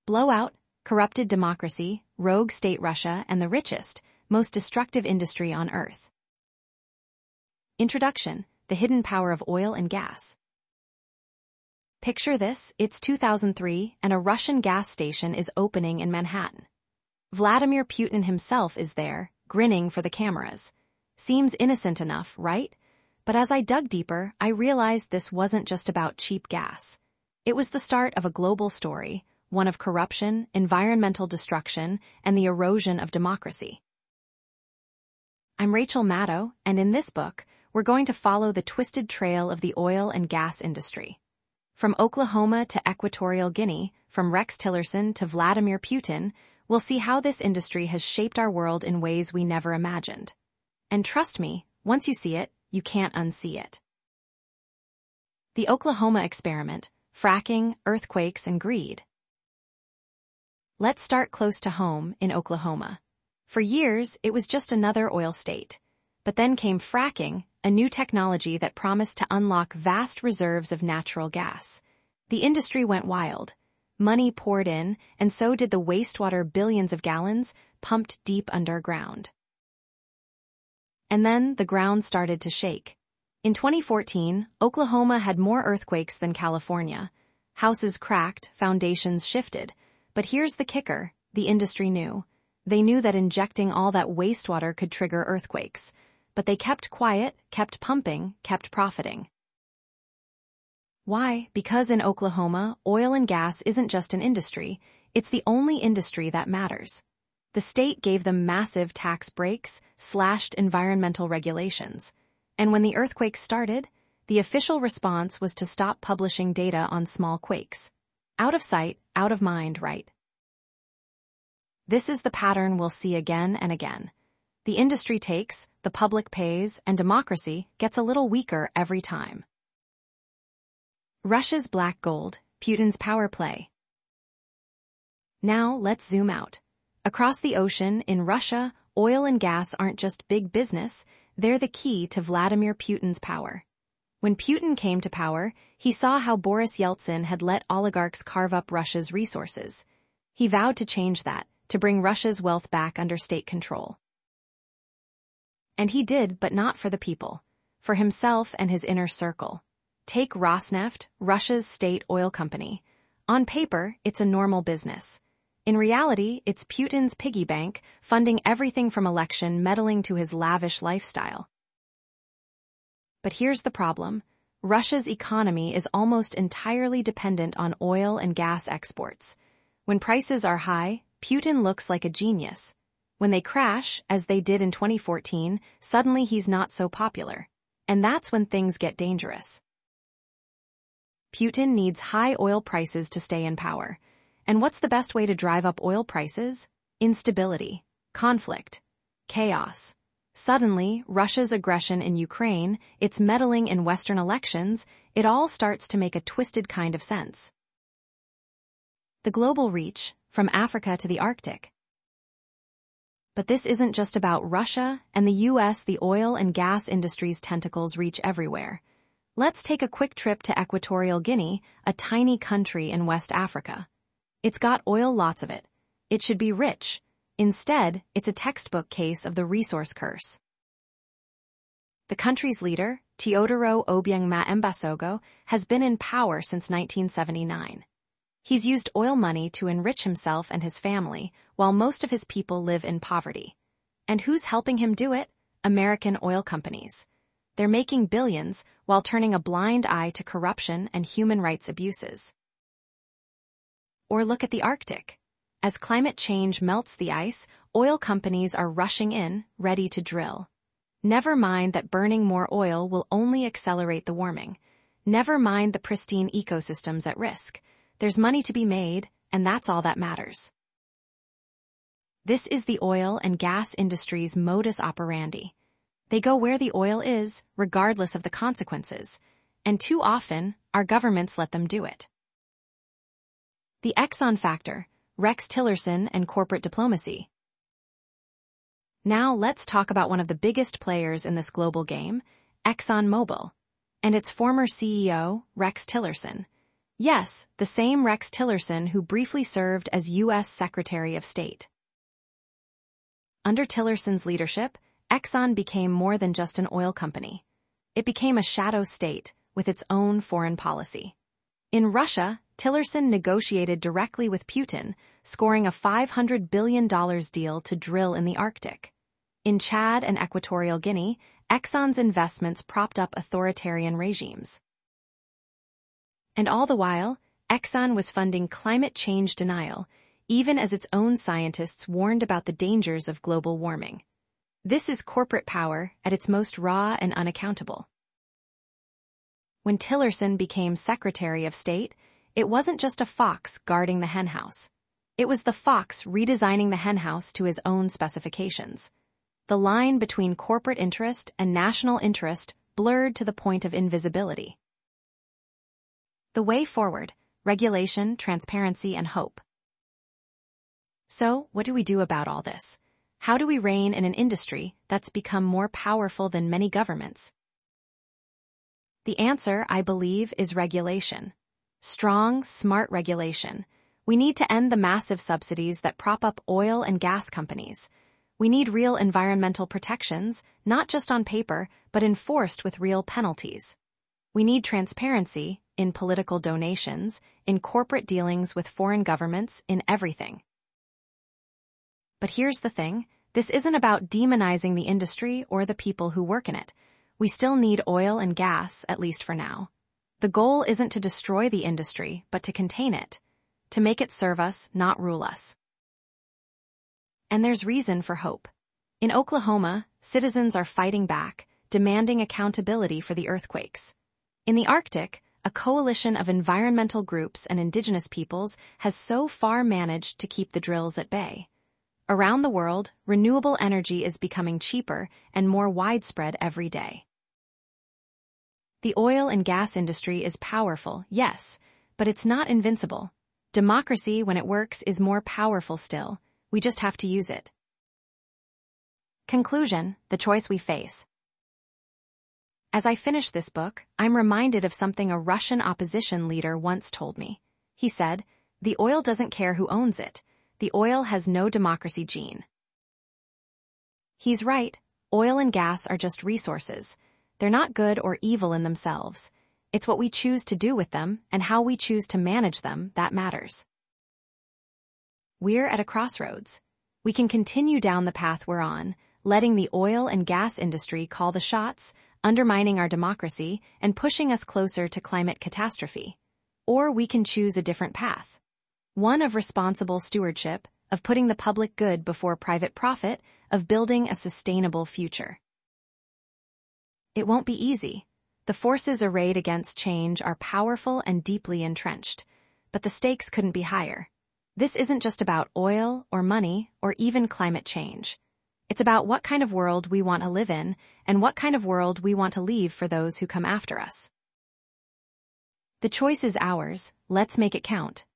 Blowout, corrupted democracy, rogue state Russia, and the richest, most destructive industry on Earth. Introduction: The hidden power of oil and gas. Picture this, it's 2003 and a Russian gas station is opening in Manhattan. Vladimir Putin himself is there, grinning for the cameras. Seems innocent enough, right? But as I dug deeper, I realized this wasn't just about cheap gas. It was the start of a global story, one of corruption, environmental destruction, and the erosion of democracy. I'm Rachel Maddow, and in this book, we're going to follow the twisted trail of the oil and gas industry. From Oklahoma to Equatorial Guinea, from Rex Tillerson to Vladimir Putin, we'll see how this industry has shaped our world in ways we never imagined. And trust me, once you see it, you can't unsee it. The Oklahoma experiment: fracking, earthquakes, and greed. Let's start close to home in Oklahoma. For years, it was just another oil state. But then came fracking, a new technology that promised to unlock vast reserves of natural gas. The industry went wild. Money poured in, and so did the wastewater, billions of gallons, pumped deep underground. And then the ground started to shake. In 2014, Oklahoma had more earthquakes than California. Houses cracked, foundations shifted. But here's the kicker: the industry knew. They knew that injecting all that wastewater could trigger earthquakes. But they kept quiet, kept pumping, kept profiting. Why? Because in Oklahoma, oil and gas isn't just an industry, it's the only industry that matters. The state gave them massive tax breaks, slashed environmental regulations. And when the earthquakes started, the official response was to stop publishing data on small quakes. Out of sight, out of mind, right? This is the pattern we'll see again and again. The industry takes, the public pays, and democracy gets a little weaker every time. Russia's black gold, Putin's power play. Now let's zoom out. Across the ocean, in Russia, oil and gas aren't just big business, they're the key to Vladimir Putin's power. When Putin came to power, he saw how Boris Yeltsin had let oligarchs carve up Russia's resources. He vowed to change that, to bring Russia's wealth back under state control. And he did, but not for the people. For himself and his inner circle. Take Rosneft, Russia's state oil company. On paper, it's a normal business. In reality, it's Putin's piggy bank, funding everything from election meddling to his lavish lifestyle. But here's the problem. Russia's economy is almost entirely dependent on oil and gas exports. When prices are high, Putin looks like a genius. When they crash, as they did in 2014, suddenly he's not so popular. And that's when things get dangerous. Putin needs high oil prices to stay in power. And what's the best way to drive up oil prices? Instability, conflict, chaos. Suddenly, Russia's aggression in Ukraine, its meddling in Western elections, it all starts to make a twisted kind of sense. The global reach, from Africa to the Arctic. But this isn't just about Russia and the US. The oil and gas industry's tentacles reach everywhere. Let's take a quick trip to Equatorial Guinea, a tiny country in West Africa. It's got oil, lots of it. It should be rich. Instead, it's a textbook case of the resource curse. The country's leader, Teodoro Obiang Mbasogo, has been in power since 1979. He's used oil money to enrich himself and his family, while most of his people live in poverty. And who's helping him do it? American oil companies. They're making billions while turning a blind eye to corruption and human rights abuses. Or look at the Arctic. As climate change melts the ice, oil companies are rushing in, ready to drill. Never mind that burning more oil will only accelerate the warming. Never mind the pristine ecosystems at risk. There's money to be made, and that's all that matters. This is the oil and gas industry's modus operandi. They go where the oil is, regardless of the consequences, and too often, our governments let them do it. The Exxon factor, Rex Tillerson and corporate diplomacy. Now let's talk about one of the biggest players in this global game, ExxonMobil, and its former CEO, Rex Tillerson. Yes, the same Rex Tillerson who briefly served as U.S. Secretary of State. Under Tillerson's leadership, Exxon became more than just an oil company. It became a shadow state with its own foreign policy. In Russia, Tillerson negotiated directly with Putin, scoring a $500 billion deal to drill in the Arctic. In Chad and Equatorial Guinea, Exxon's investments propped up authoritarian regimes. And all the while, Exxon was funding climate change denial, even as its own scientists warned about the dangers of global warming. This is corporate power at its most raw and unaccountable. When Tillerson became Secretary of State, it wasn't just a fox guarding the henhouse. It was the fox redesigning the henhouse to his own specifications. The line between corporate interest and national interest blurred to the point of invisibility. The way forward: regulation, transparency, and hope. So, what do we do about all this? How do we rein in an industry that's become more powerful than many governments? The answer, I believe, is regulation. Strong, smart regulation. We need to end the massive subsidies that prop up oil and gas companies. We need real environmental protections, not just on paper, but enforced with real penalties. We need transparency in political donations, in corporate dealings with foreign governments, in everything. But here's the thing, this isn't about demonizing the industry or the people who work in it. We still need oil and gas, at least for now. The goal isn't to destroy the industry, but to contain it, to make it serve us, not rule us. And there's reason for hope. In Oklahoma, citizens are fighting back, demanding accountability for the earthquakes. In the Arctic, a coalition of environmental groups and indigenous peoples has so far managed to keep the drills at bay. Around the world, renewable energy is becoming cheaper and more widespread every day. The oil and gas industry is powerful, yes, but it's not invincible. Democracy, when it works, is more powerful still. We just have to use it. Conclusion: the choice we face. As I finish this book, I'm reminded of something a Russian opposition leader once told me. He said, "The oil doesn't care who owns it. The oil has no democracy gene." He's right. Oil and gas are just resources. They're not good or evil in themselves. It's what we choose to do with them and how we choose to manage them that matters. We're at a crossroads. We can continue down the path we're on, letting the oil and gas industry call the shots, undermining our democracy, and pushing us closer to climate catastrophe. Or we can choose a different path. One of responsible stewardship, of putting the public good before private profit, of building a sustainable future. It won't be easy. The forces arrayed against change are powerful and deeply entrenched, but the stakes couldn't be higher. This isn't just about oil or money or even climate change. It's about what kind of world we want to live in and what kind of world we want to leave for those who come after us. The choice is ours. Let's make it count.